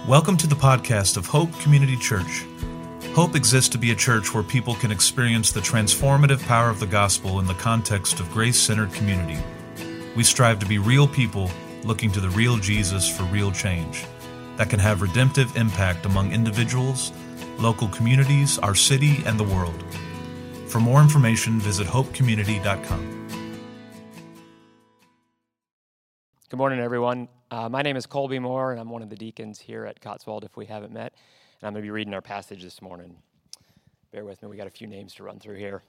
Welcome to the podcast of Hope Community Church. Hope exists to be a church where people can experience the transformative power of the gospel in the context of grace-centered community. We strive to be real people looking to the real Jesus for real change that can have redemptive impact among individuals, local communities, our city, and the world. For more information, visit hopecommunity.com. Good morning, everyone. My name is Colby Moore, and I'm one of the deacons here at Cotswold, if we haven't met. And I'm going to be reading our passage this morning. Bear with me, we got a few names to run through here.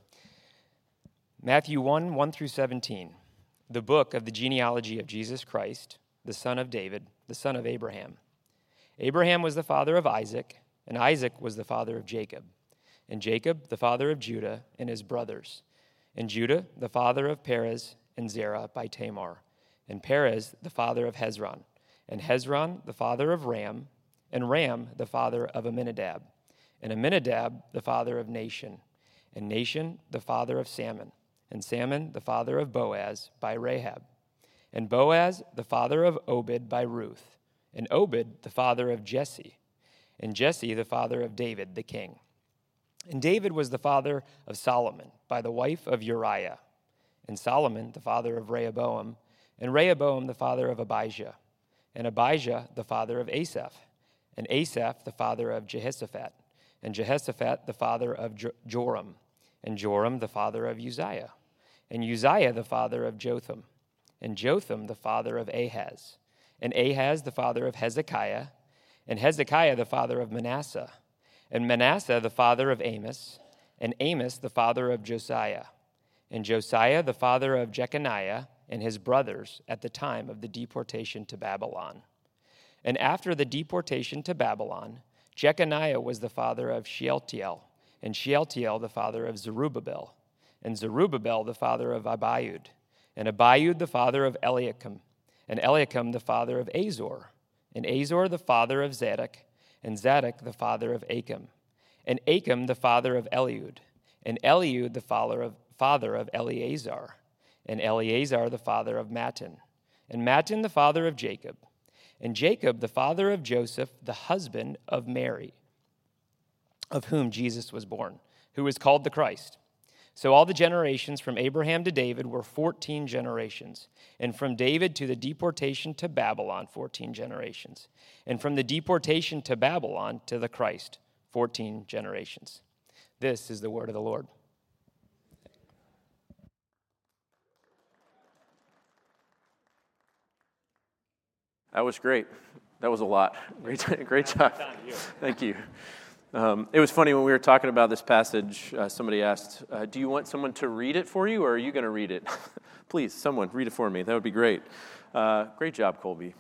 Matthew 1 through 17, the book of the genealogy of Jesus Christ, the son of David, the son of Abraham. Abraham was the father of Isaac, and Isaac was the father of Jacob, and Jacob the father of Judah and his brothers, and Judah the father of Perez and Zerah by Tamar, and Perez the father of Hezron, and Hezron the father of Ram, and Ram the father of Amminadab, and Amminadab the father of Nahshon, and Nahshon the father of Salmon, and Salmon the father of Boaz by Rahab, and Boaz the father of Obed by Ruth, and Obed the father of Jesse, and Jesse the father of David the king. And David was the father of Solomon by the wife of Uriah, and Solomon the father of Rehoboam, and Rehoboam the father of Abijah, and Abijah the father of Asaph, and Asaph the father of Jehoshaphat, and Jehoshaphat the father of Joram, and Joram the father of Uzziah, and Uzziah the father of Jotham, and Jotham the father of Ahaz, and Ahaz the father of Hezekiah, and Hezekiah the father of Manasseh, and Manasseh the father of Amos, and Amos the father of Josiah, and Josiah the father of Jeconiah and his brothers at the time of the deportation to Babylon. And after the deportation to Babylon, Jeconiah was the father of Shealtiel, and Shealtiel the father of Zerubbabel, and Zerubbabel the father of Abiud, and Abiud the father of Eliakim, and Eliakim the father of Azor, and Azor the father of Zadok, and Zadok the father of Achim, and Achim the father of Eliud, and Eliud the father of Eleazar, and Eleazar the father of Mattan, and Mattan the father of Jacob, and Jacob the father of Joseph, the husband of Mary, of whom Jesus was born, who is called the Christ. So all the generations from Abraham to David were 14 generations, and from David to the deportation to Babylon, 14 generations, and from the deportation to Babylon to the Christ, 14 generations. This is the word of the Lord. That was great. That was a lot. Great job. Thank you. It was funny when we were talking about this passage, somebody asked, do you want someone to read it for you, or are you going to read it? Please, someone, read it for me. That would be great. Great job, Colby.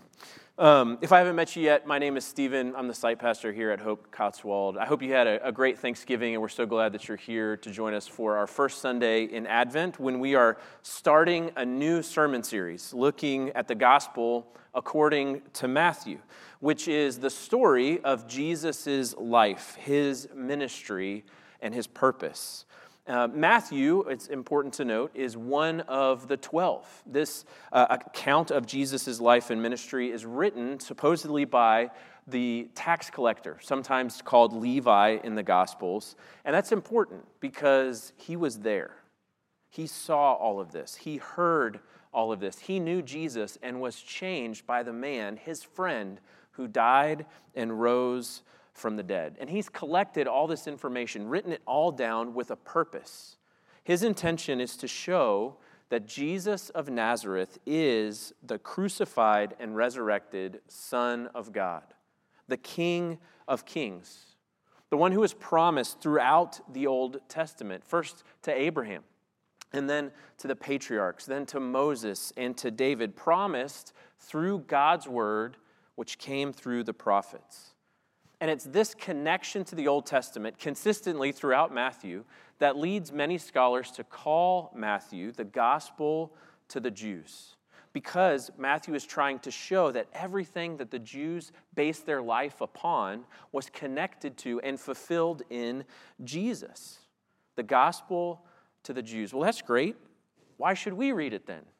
If I haven't met you yet, my name is Stephen. I'm the site pastor here at Hope Cotswold. I hope you had a great Thanksgiving, and we're so glad that you're here to join us for our first Sunday in Advent, when we are starting a new sermon series looking at the gospel according to Matthew, which is the story of Jesus' life, his ministry, and his purpose. Matthew, it's important to note, is one of the 12. This account of Jesus' life and ministry is written supposedly by the tax collector, sometimes called Levi in the Gospels. And that's important because he was there. He saw all of this. He heard all of this. He knew Jesus and was changed by the man, his friend, who died and rose from the dead. And he's collected all this information, written it all down with a purpose. His intention is to show that Jesus of Nazareth is the crucified and resurrected Son of God, the King of Kings, the one who was promised throughout the Old Testament, first to Abraham, and then to the patriarchs, then to Moses and to David, promised through God's word, which came through the prophets. And it's this connection to the Old Testament consistently throughout Matthew that leads many scholars to call Matthew the gospel to the Jews, because Matthew is trying to show that everything that the Jews based their life upon was connected to and fulfilled in Jesus. The gospel to the Jews. Well, that's great. Why should we read it then?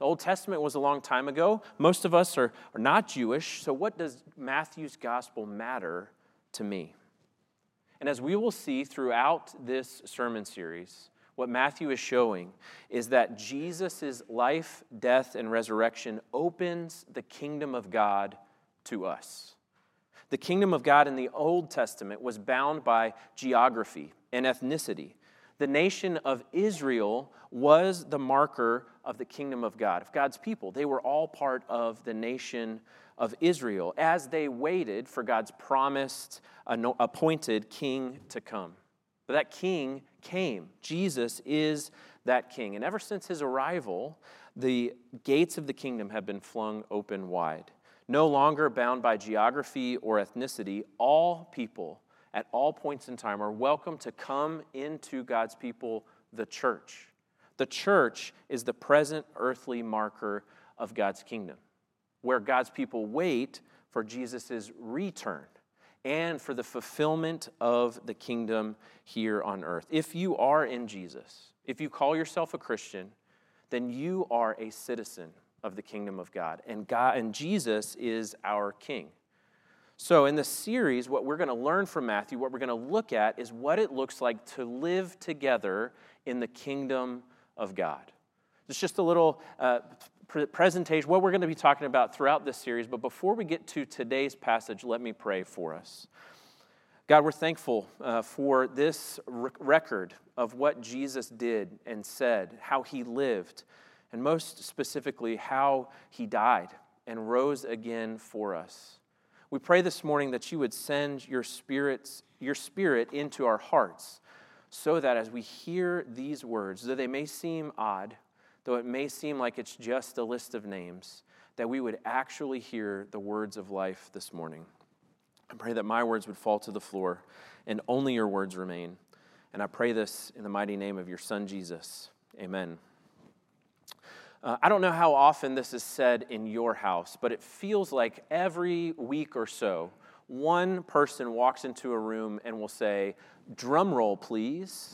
The Old Testament was a long time ago. Most of us are not Jewish, so what does Matthew's gospel matter to me? And as we will see throughout this sermon series, what Matthew is showing is that Jesus' life, death, and resurrection opens the kingdom of God to us. The kingdom of God in the Old Testament was bound by geography and ethnicity. The nation of Israel was the marker of the kingdom of God, of God's people. They were all part of the nation of Israel as they waited for God's promised, appointed king to come. But that king came. Jesus is that king. And ever since his arrival, the gates of the kingdom have been flung open wide. No longer bound by geography or ethnicity, all people at all points in time are welcome to come into God's people, the church. The church is the present earthly marker of God's kingdom, where God's people wait for Jesus' return and for the fulfillment of the kingdom here on earth. If you are in Jesus, if you call yourself a Christian, then you are a citizen of the kingdom of God, and Jesus is our king. So in this series, what we're going to learn from Matthew, what we're going to look at is what it looks like to live together in the kingdom of God. It's just a little presentation, what we're going to be talking about throughout this series. But before we get to today's passage, let me pray for us. God, we're thankful for this record of what Jesus did and said, how he lived, and most specifically, how he died and rose again for us. We pray this morning that you would send your spirit into our hearts so that as we hear these words, though they may seem odd, though it may seem like it's just a list of names, that we would actually hear the words of life this morning. I pray that my words would fall to the floor and only your words remain. And I pray this in the mighty name of your Son, Jesus. Amen. I don't know how often this is said in your house, but it feels like every week or so, one person walks into a room and will say, "Drum roll, please."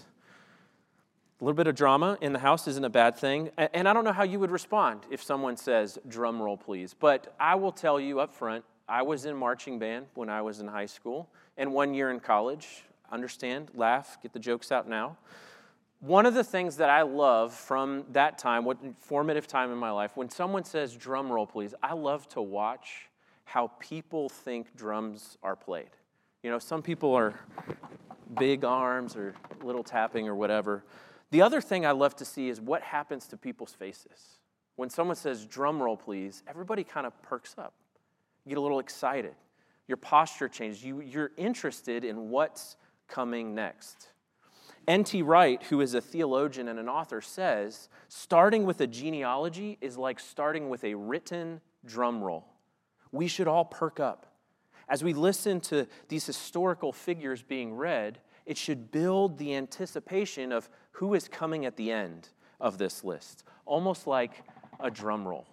A little bit of drama in the house isn't a bad thing. And I don't know how you would respond if someone says, "Drum roll, please." But I will tell you up front, I was in marching band when I was in high school and 1 year in college. Understand, laugh, get the jokes out now. One of the things that I love from that time, what formative time in my life, when someone says, "Drum roll, please," I love to watch how people think drums are played. You know, some people are big arms or little tapping or whatever. The other thing I love to see is what happens to people's faces. When someone says, "Drum roll, please," everybody kind of perks up. You get a little excited. Your posture changes. You're interested in what's coming next. N.T. Wright, who is a theologian and an author, says, starting with a genealogy is like starting with a written drum roll. We should all perk up. As we listen to these historical figures being read, it should build the anticipation of who is coming at the end of this list, almost like a drum roll.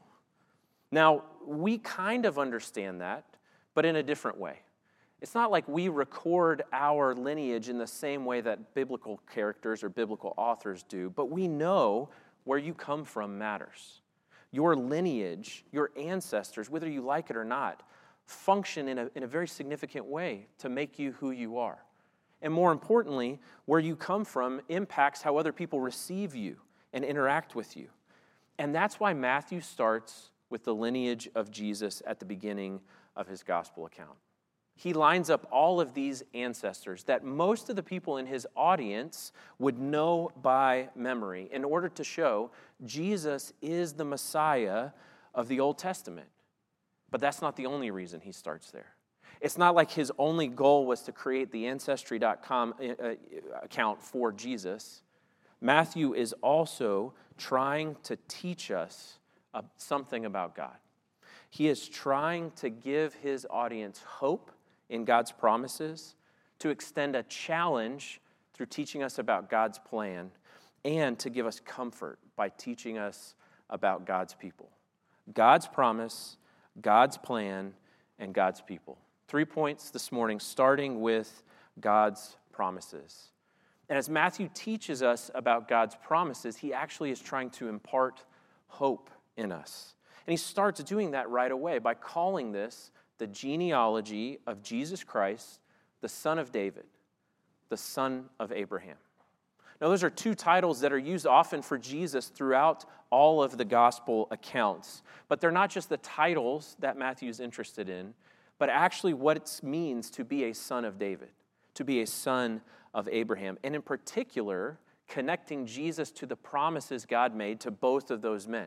Now, we kind of understand that, but in a different way. It's not like we record our lineage in the same way that biblical characters or biblical authors do, but we know where you come from matters. Your lineage, your ancestors, whether you like it or not, function in a very significant way to make you who you are. And more importantly, where you come from impacts how other people receive you and interact with you. And that's why Matthew starts with the lineage of Jesus at the beginning of his gospel account. He lines up all of these ancestors that most of the people in his audience would know by memory in order to show Jesus is the Messiah of the Old Testament. But that's not the only reason he starts there. It's not like his only goal was to create the Ancestry.com account for Jesus. Matthew is also trying to teach us something about God. He is trying to give his audience hope in God's promises, to extend a challenge through teaching us about God's plan, and to give us comfort by teaching us about God's people. God's promise, God's plan, and God's people. 3 points this morning, starting with God's promises. And as Matthew teaches us about God's promises, he actually is trying to impart hope in us. And he starts doing that right away by calling this the genealogy of Jesus Christ, the son of David, the son of Abraham. Now, those are two titles that are used often for Jesus throughout all of the gospel accounts. But they're not just the titles that Matthew is interested in, but actually what it means to be a son of David, to be a son of Abraham. And in particular, connecting Jesus to the promises God made to both of those men.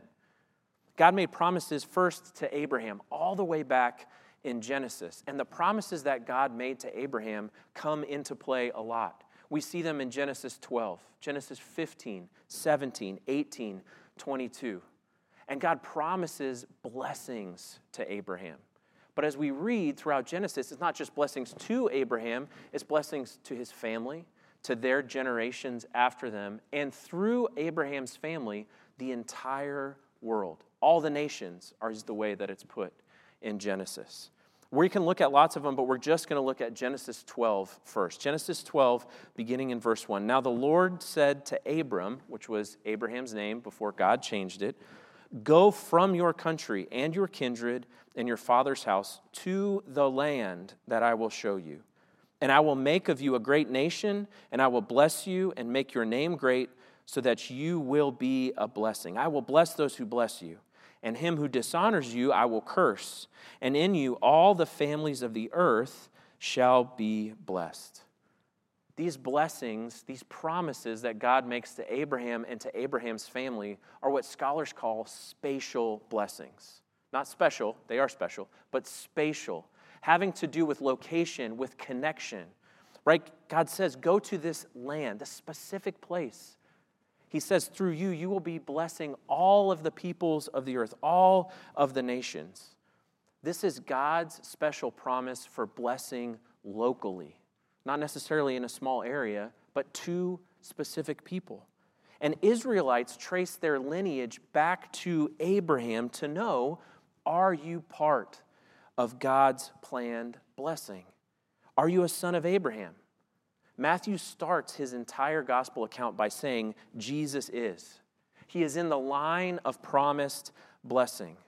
God made promises first to Abraham all the way back in Genesis. And the promises that God made to Abraham come into play a lot. We see them in Genesis 12, Genesis 15, 17, 18, 22. And God promises blessings to Abraham. But as we read throughout Genesis, it's not just blessings to Abraham, it's blessings to his family, to their generations after them, and through Abraham's family, the entire world. All the nations is the way that it's put in Genesis. We can look at lots of them, but we're just going to look at Genesis 12 first. Genesis 12, beginning in verse 1. Now the Lord said to Abram, which was Abraham's name before God changed it, "Go from your country and your kindred and your father's house to the land that I will show you. And I will make of you a great nation, and I will bless you and make your name great, so that you will be a blessing. I will bless those who bless you, and him who dishonors you I will curse. And in you all the families of the earth shall be blessed." These blessings, these promises that God makes to Abraham and to Abraham's family are what scholars call spatial blessings. Not special, they are special, but spatial, having to do with location, with connection. Right? God says, go to this land, this specific place. He says, through you, you will be blessing all of the peoples of the earth, all of the nations. This is God's special promise for blessing locally, not necessarily in a small area, but to specific people. And Israelites trace their lineage back to Abraham to know, are you part of God's planned blessing? Are you a son of Abraham? Matthew starts his entire gospel account by saying, Jesus is. He is in the line of promised blessing.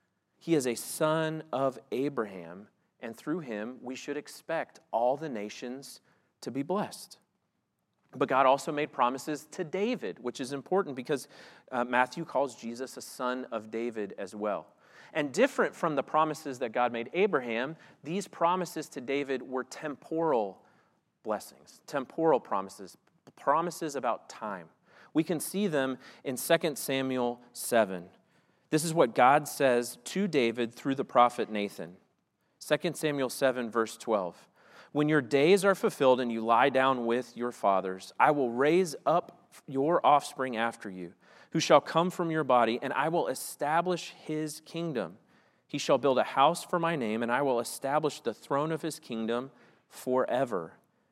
He is a son of Abraham, and through him we should expect all the nations to be blessed. But God also made promises to David, which is important because Matthew calls Jesus a son of David as well. And different from the promises that God made Abraham, these promises to David were temporal blessings, temporal promises, promises about time. We can see them in 2 Samuel 7. This is what God says to David through the prophet Nathan. 2 Samuel 7, verse 12. When your days are fulfilled and you lie down with your fathers, I will raise up your offspring after you, who shall come from your body, and I will establish his kingdom. He shall build a house for my name, and I will establish the throne of his kingdom forever.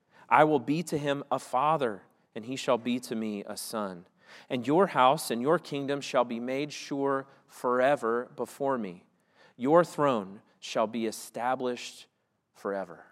I will be to him a father, and he shall be to me a son. And your house and your kingdom shall be made sure forever before me. Your throne shall be established forever.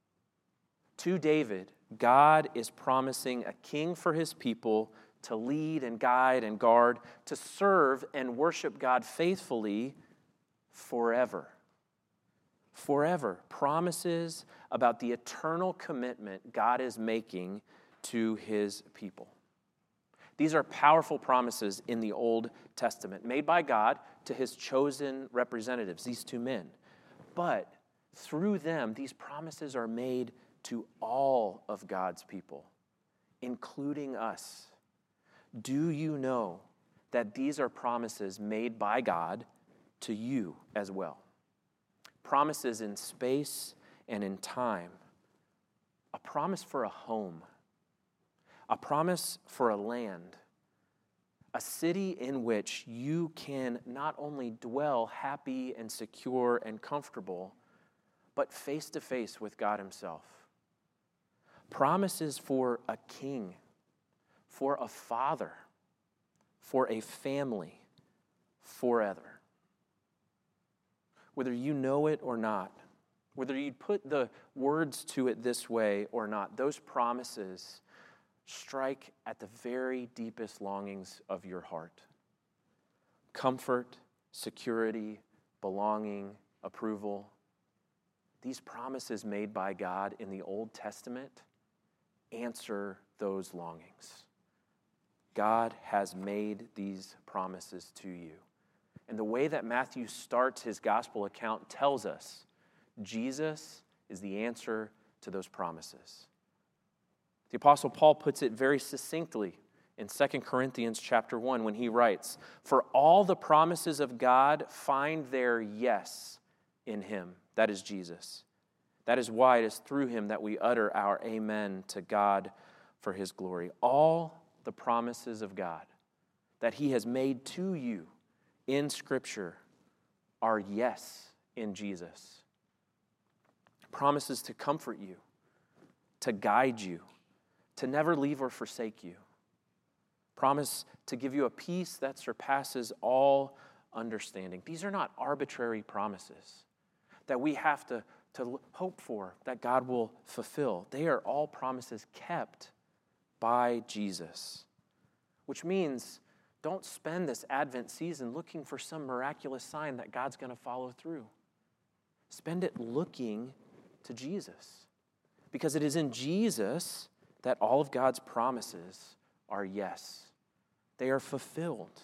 To David, God is promising a king for his people to lead and guide and guard, to serve and worship God faithfully forever. Forever. Promises about the eternal commitment God is making to his people. These are powerful promises in the Old Testament, made by God to his chosen representatives, these two men. But through them, these promises are made to all of God's people, including us. Do you know that these are promises made by God to you as well? Promises in space and in time. A promise for a home. A promise for a land. A city in which you can not only dwell happy and secure and comfortable, but face to face with God himself. Promises for a king, for a father, for a family, forever. Whether you know it or not, whether you put the words to it this way or not, those promises strike at the very deepest longings of your heart. Comfort security, belonging, approval. These promises made by God in the Old Testament answer those longings. God has made these promises to you. And the way that Matthew starts his gospel account tells us Jesus is the answer to those promises. The Apostle Paul puts it very succinctly in 2 Corinthians chapter 1 when he writes, "For all the promises of God find their yes in him," that is Jesus. "That is why it is through him that we utter our amen to God for his glory." All the promises of God that he has made to you in Scripture are yes in Jesus. Promises to comfort you, to guide you, to never leave or forsake you. Promise to give you a peace that surpasses all understanding. These are not arbitrary promises that we have to hope for, that God will fulfill. They are all promises kept by Jesus, which means don't spend this Advent season looking for some miraculous sign that God's going to follow through. Spend it looking to Jesus, because it is in Jesus that all of God's promises are yes. They are fulfilled.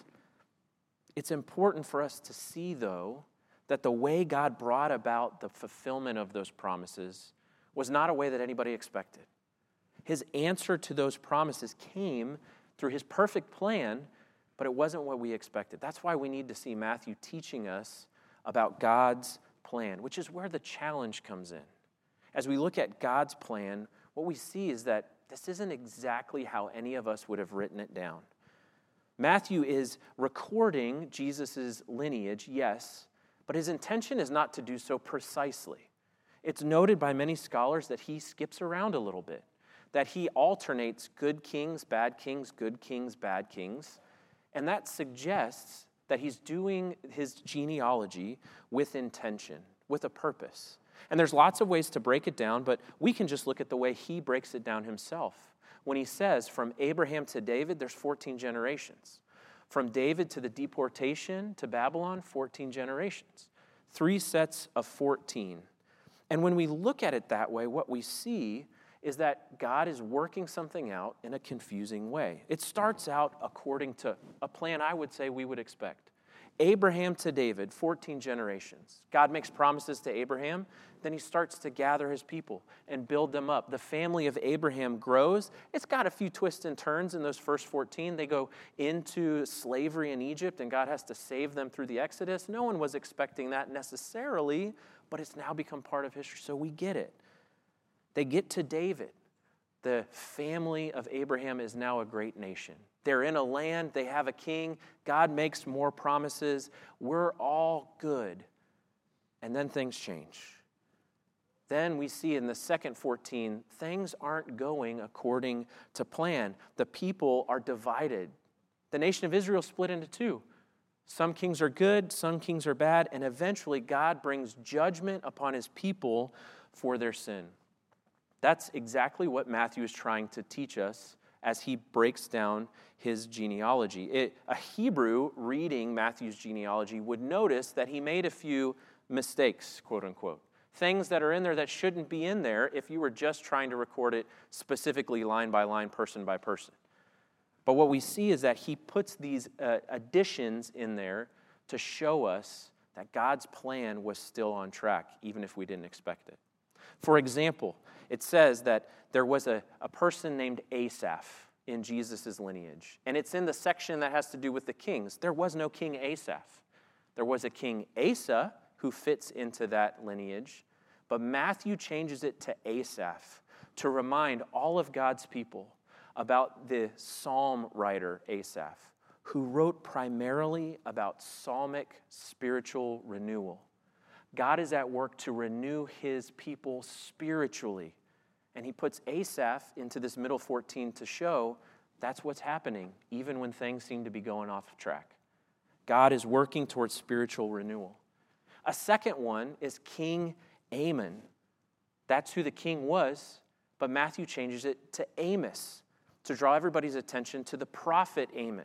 It's important for us to see, though, that the way God brought about the fulfillment of those promises was not a way that anybody expected. His answer to those promises came through his perfect plan, but it wasn't what we expected. That's why we need to see Matthew teaching us about God's plan, which is where the challenge comes in. As we look at God's plan, what we see is that this isn't exactly how any of us would have written it down. Matthew is recording Jesus' lineage, yes, but his intention is not to do so precisely. It's noted by many scholars that he skips around a little bit, that he alternates good kings, bad kings, good kings, bad kings, and that suggests that he's doing his genealogy with intention, with a purpose. And there's lots of ways to break it down, but we can just look at the way he breaks it down himself. When he says, from Abraham to David, there's 14 generations. From David to the deportation to Babylon, 14 generations. 3 sets of 14. And when we look at it that way, what we see is that God is working something out in a confusing way. It starts out according to a plan I would say we would expect. Abraham to David, 14 generations. God makes promises to Abraham, then he starts to gather his people and build them up. The family of Abraham grows. It's got a few twists and turns in those first 14. They go into slavery in Egypt, and God has to save them through the Exodus. No one was expecting that necessarily, but it's now become part of history, so we get it. They get to David. The family of Abraham is now a great nation. They're in a land, they have a king, God makes more promises, we're all good. And then things change. Then we see in the second 14, things aren't going according to plan. The people are divided. The nation of Israel split into two. Some kings are good, some kings are bad, and eventually God brings judgment upon his people for their sin. That's exactly what Matthew is trying to teach us as he breaks down his genealogy. A Hebrew reading Matthew's genealogy would notice that he made a few mistakes, quote unquote. Things that are in there that shouldn't be in there if you were just trying to record it specifically line by line, person by person. But what we see is that he puts these additions in there to show us that God's plan was still on track, even if we didn't expect it. For example, it says that there was a person named Asaph in Jesus' lineage. And it's in the section that has to do with the kings. There was no King Asaph. There was a King Asa who fits into that lineage. But Matthew changes it to Asaph to remind all of God's people about the psalm writer Asaph, who wrote primarily about psalmic spiritual renewal. God is at work to renew his people spiritually. And he puts Asaph into this middle 14 to show that's what's happening, even when things seem to be going off track. God is working towards spiritual renewal. A second one is King Amon. That's who the king was, but Matthew changes it to Amos to draw everybody's attention to the prophet Amos,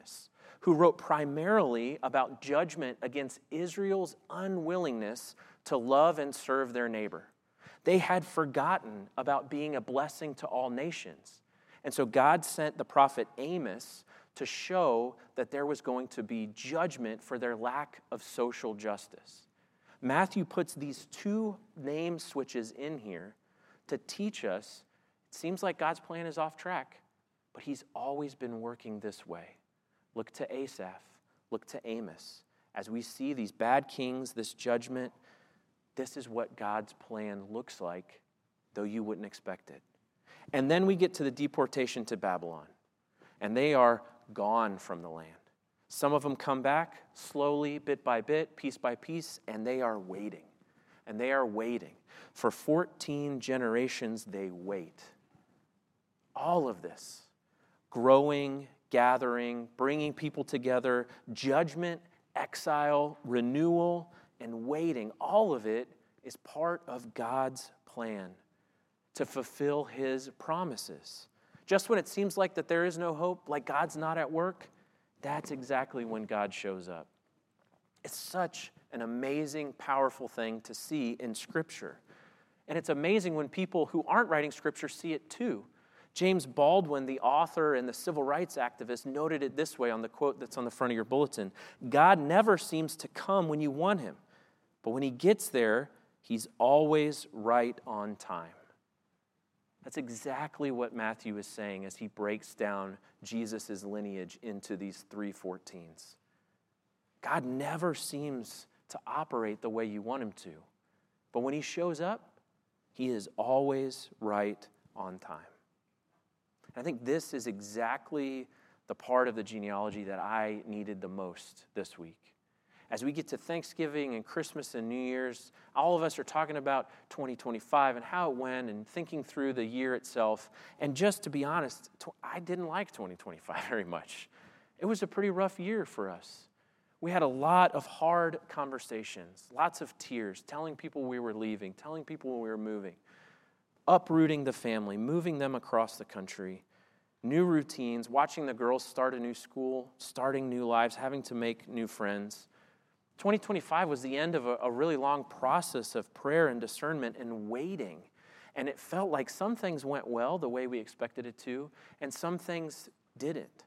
who wrote primarily about judgment against Israel's unwillingness to love and serve their neighbor. They had forgotten about being a blessing to all nations. And so God sent the prophet Amos to show that there was going to be judgment for their lack of social justice. Matthew puts these two name switches in here to teach us, it seems like God's plan is off track, but he's always been working this way. Look to Asaph, look to Amos. As we see these bad kings, this judgment, this is what God's plan looks like, though you wouldn't expect it. And then we get to the deportation to Babylon, and they are gone from the land. Some of them come back slowly, bit by bit, piece by piece, and they are waiting. And they are waiting. For 14 generations, they wait. All of this, growing, gathering, bringing people together, judgment, exile, renewal, and waiting, all of it is part of God's plan to fulfill his promises. Just when it seems like that there is no hope, like God's not at work, that's exactly when God shows up. It's such an amazing, powerful thing to see in Scripture. And it's amazing when people who aren't writing Scripture see it too. James Baldwin, the author and the civil rights activist, noted it this way on the quote that's on the front of your bulletin. God never seems to come when you want him, but when he gets there, he's always right on time. That's exactly what Matthew is saying as he breaks down Jesus' lineage into these 3 14s. God never seems to operate the way you want him to, but when he shows up, he is always right on time. I think this is exactly the part of the genealogy that I needed the most this week. As we get to Thanksgiving and Christmas and New Year's, all of us are talking about 2025 and how it went and thinking through the year itself. And just to be honest, I didn't like 2025 very much. It was a pretty rough year for us. We had a lot of hard conversations, lots of tears, telling people we were leaving, telling people we were moving, uprooting the family, moving them across the country, new routines, watching the girls start a new school, starting new lives, having to make new friends. 2025 was the end of a really long process of prayer and discernment and waiting. And it felt like some things went well the way we expected it to, and some things didn't.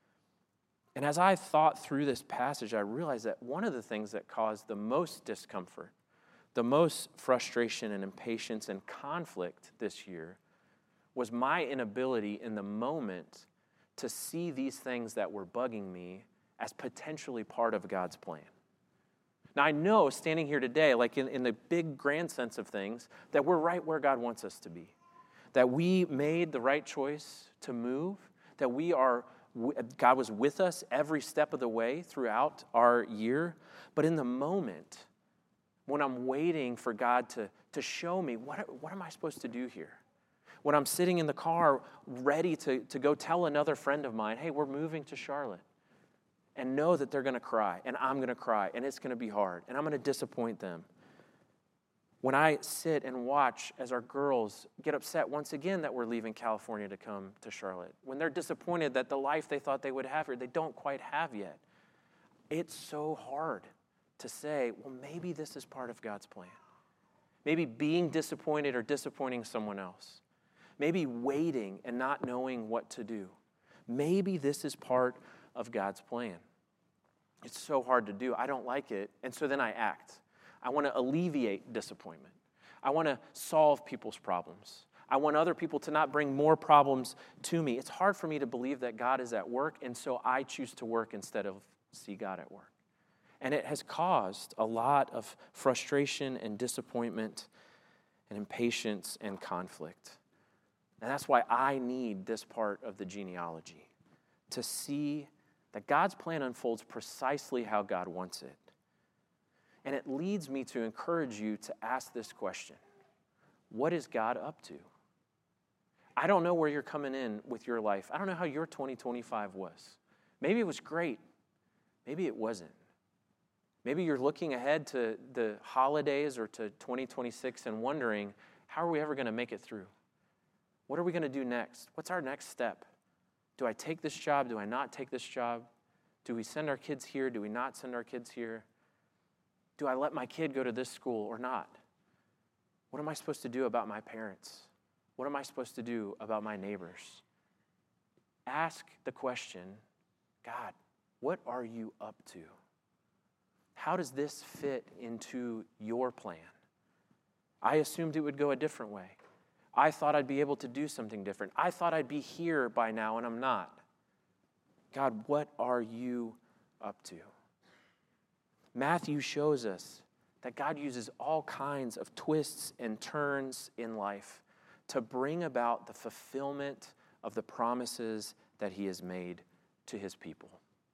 And as I thought through this passage, I realized that one of the things that caused the most discomfort, the most frustration and impatience and conflict this year was my inability in the moment to see these things that were bugging me as potentially part of God's plan. Now, I know standing here today, like in the big grand sense of things, that we're right where God wants us to be, that we made the right choice to move, that God was with us every step of the way throughout our year. But in the moment, when I'm waiting for God to show me, what am I supposed to do here? When I'm sitting in the car ready to go tell another friend of mine, hey, we're moving to Charlotte, and know that they're going to cry, and I'm going to cry, and it's going to be hard, and I'm going to disappoint them. When I sit and watch as our girls get upset once again that we're leaving California to come to Charlotte, when they're disappointed that the life they thought they would have here, they don't quite have yet, it's so hard to say, well, maybe this is part of God's plan. Maybe being disappointed or disappointing someone else. Maybe waiting and not knowing what to do. Maybe this is part of God's plan. It's so hard to do. I don't like it, and so then I act. I want to alleviate disappointment. I want to solve people's problems. I want other people to not bring more problems to me. It's hard for me to believe that God is at work, and so I choose to work instead of see God at work. And it has caused a lot of frustration and disappointment and impatience and conflict. And that's why I need this part of the genealogy, to see that God's plan unfolds precisely how God wants it. And it leads me to encourage you to ask this question. What is God up to? I don't know where you're coming in with your life. I don't know how your 2025 was. Maybe it was great. Maybe it wasn't. Maybe you're looking ahead to the holidays or to 2026 and wondering, how are we ever going to make it through? What are we going to do next? What's our next step? Do I take this job? Do I not take this job? Do we send our kids here? Do we not send our kids here? Do I let my kid go to this school or not? What am I supposed to do about my parents? What am I supposed to do about my neighbors? Ask the question, God, what are you up to? How does this fit into your plan? I assumed it would go a different way. I thought I'd be able to do something different. I thought I'd be here by now, and I'm not. God, what are you up to? Matthew shows us that God uses all kinds of twists and turns in life to bring about the fulfillment of the promises that he has made to his people,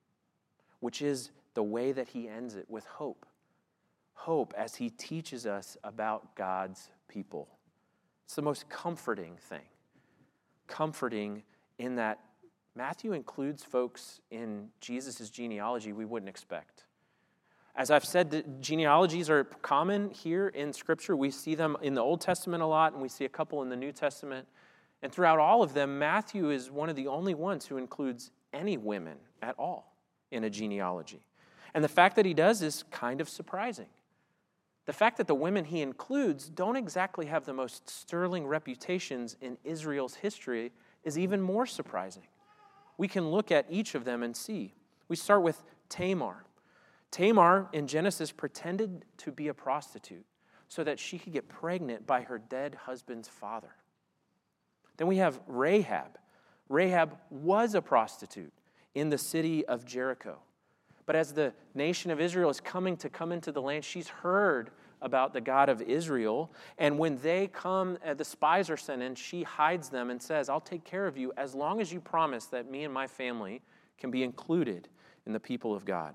which is the way that he ends it with hope. Hope as he teaches us about God's people. It's the most comforting thing. Comforting in that Matthew includes folks in Jesus' genealogy we wouldn't expect. As I've said, the genealogies are common here in Scripture. We see them in the Old Testament a lot, and we see a couple in the New Testament. And throughout all of them, Matthew is one of the only ones who includes any women at all in a genealogy. And the fact that he does is kind of surprising. The fact that the women he includes don't exactly have the most sterling reputations in Israel's history is even more surprising. We can look at each of them and see. We start with Tamar. Tamar in Genesis pretended to be a prostitute so that she could get pregnant by her dead husband's father. Then we have Rahab. Rahab was a prostitute in the city of Jericho. But as the nation of Israel is come into the land, she's heard about the God of Israel. And when they come, the spies are sent in, she hides them and says, I'll take care of you as long as you promise that me and my family can be included in the people of God.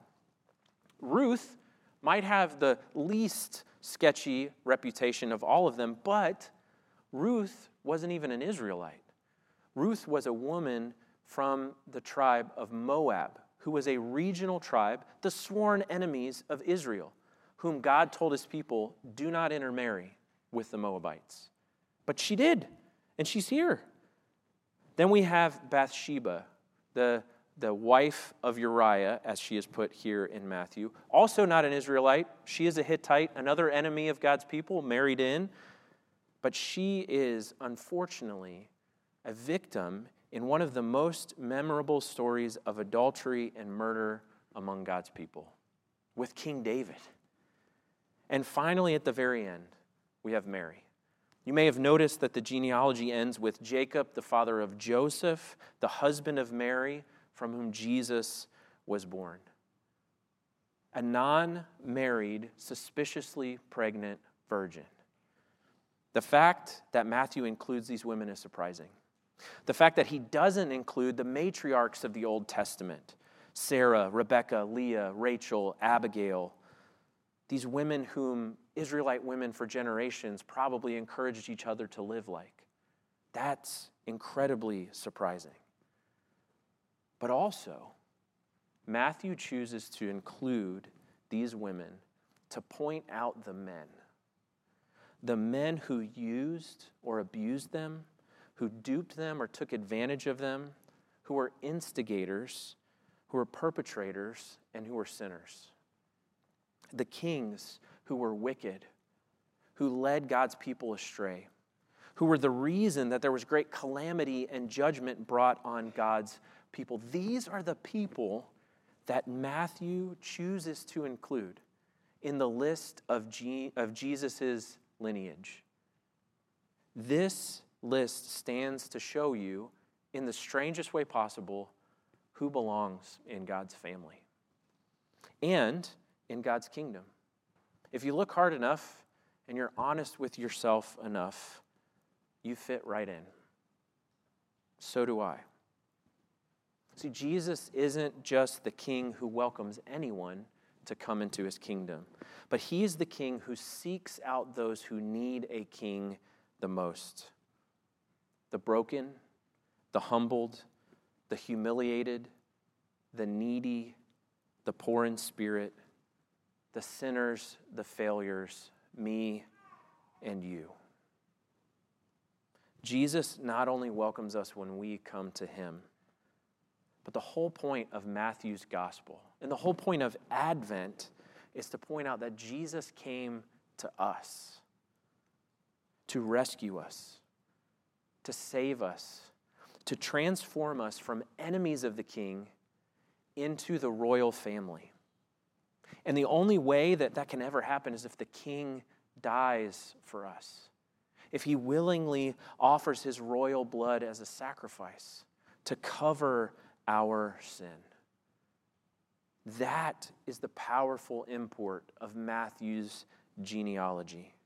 Ruth might have the least sketchy reputation of all of them, but Ruth wasn't even an Israelite. Ruth was a woman from the tribe of Moab, who was a regional tribe, the sworn enemies of Israel, whom God told his people, do not intermarry with the Moabites. But she did, and she's here. Then we have Bathsheba, the wife of Uriah, as she is put here in Matthew. Also not an Israelite. She is a Hittite, another enemy of God's people, married in. But she is, unfortunately, a victim in one of the most memorable stories of adultery and murder among God's people, with King David. And finally, at the very end, we have Mary. You may have noticed that the genealogy ends with Jacob, the father of Joseph, the husband of Mary, from whom Jesus was born. A non-married, suspiciously pregnant virgin. The fact that Matthew includes these women is surprising. The fact that he doesn't include the matriarchs of the Old Testament, Sarah, Rebecca, Leah, Rachel, Abigail, these women whom Israelite women for generations probably encouraged each other to live like. That's incredibly surprising. But also, Matthew chooses to include these women to point out the men who used or abused them, who duped them or took advantage of them, who were instigators, who were perpetrators, and who were sinners. The kings who were wicked, who led God's people astray, who were the reason that there was great calamity and judgment brought on God's people. These are the people that Matthew chooses to include in the list of Jesus' lineage. This list stands to show you, in the strangest way possible, who belongs in God's family and in God's kingdom. If you look hard enough and you're honest with yourself enough, you fit right in. So do I. See, Jesus isn't just the king who welcomes anyone to come into his kingdom, but he is the king who seeks out those who need a king the most. The broken, the humbled, the humiliated, the needy, the poor in spirit, the sinners, the failures, me and you. Jesus not only welcomes us when we come to him, But the whole point of Matthew's gospel and the whole point of Advent is to point out that Jesus came to us, to rescue us, to save us, to transform us from enemies of the King into the royal family. And the only way that that can ever happen is if the King dies for us, if he willingly offers his royal blood as a sacrifice to cover our sin. That is the powerful import of Matthew's genealogy.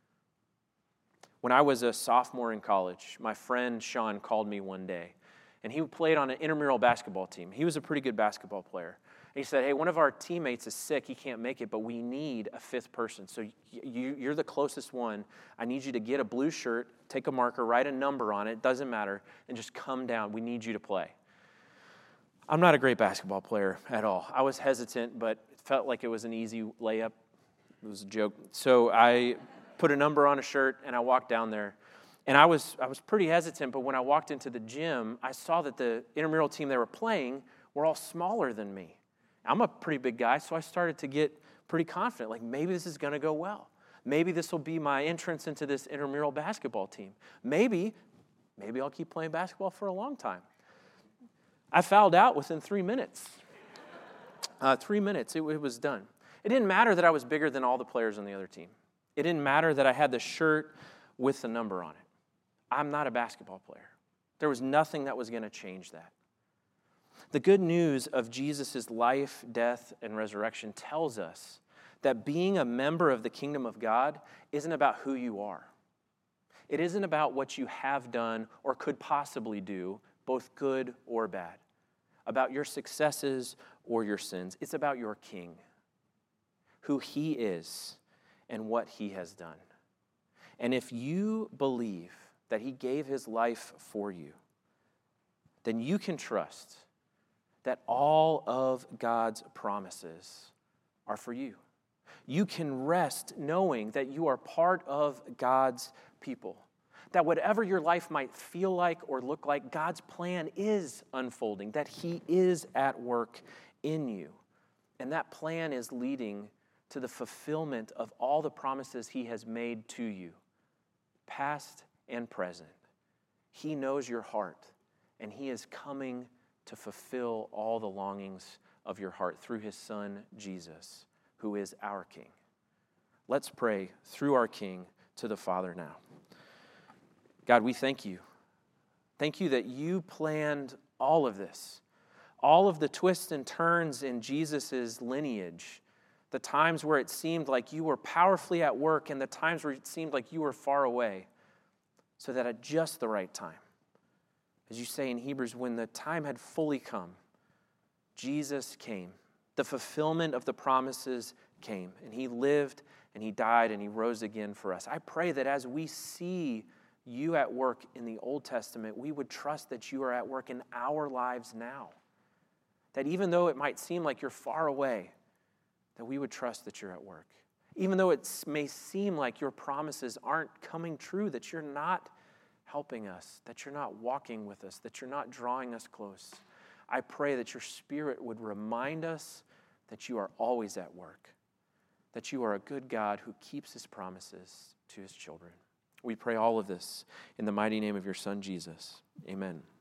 When I was a sophomore in college, my friend Sean called me one day, and he played on an intramural basketball team. He was a pretty good basketball player. And he said, hey, one of our teammates is sick. He can't make it, but we need a fifth person. So you're the closest one. I need you to get a blue shirt, take a marker, write a number on it, doesn't matter, and just come down. We need you to play. I'm not a great basketball player at all. I was hesitant, but it felt like it was an easy layup. It was a joke. So I put a number on a shirt, and I walked down there. And I was pretty hesitant, but when I walked into the gym, I saw that the intramural team they were playing were all smaller than me. I'm a pretty big guy, so I started to get pretty confident, like maybe this is going to go well. Maybe this will be my entrance into this intramural basketball team. Maybe I'll keep playing basketball for a long time. I fouled out within 3 minutes. 3 minutes, it was done. It didn't matter that I was bigger than all the players on the other team. It didn't matter that I had the shirt with the number on it. I'm not a basketball player. There was nothing that was going to change that. The good news of Jesus' life, death, and resurrection tells us that being a member of the kingdom of God isn't about who you are. It isn't about what you have done or could possibly do, both good or bad, about your successes or your sins. It's about your King, who he is and what he has done. And if you believe that he gave his life for you, then you can trust that all of God's promises are for you. You can rest knowing that you are part of God's people. That whatever your life might feel like or look like, God's plan is unfolding, that he is at work in you. And that plan is leading to the fulfillment of all the promises he has made to you, past and present. He knows your heart, and he is coming to fulfill all the longings of your heart through his Son, Jesus, who is our King. Let's pray through our King to the Father now. God, we thank you. Thank you that you planned all of this, all of the twists and turns in Jesus' lineage, the times where it seemed like you were powerfully at work and the times where it seemed like you were far away, so that at just the right time, as you say in Hebrews, when the time had fully come, Jesus came. The fulfillment of the promises came, and he lived, and he died, and he rose again for us. I pray that as we see you at work in the Old Testament, we would trust that you are at work in our lives now. That even though it might seem like you're far away, that we would trust that you're at work. Even though it may seem like your promises aren't coming true, that you're not helping us, that you're not walking with us, that you're not drawing us close. I pray that your Spirit would remind us that you are always at work, that you are a good God who keeps his promises to his children. We pray all of this in the mighty name of your Son, Jesus. Amen.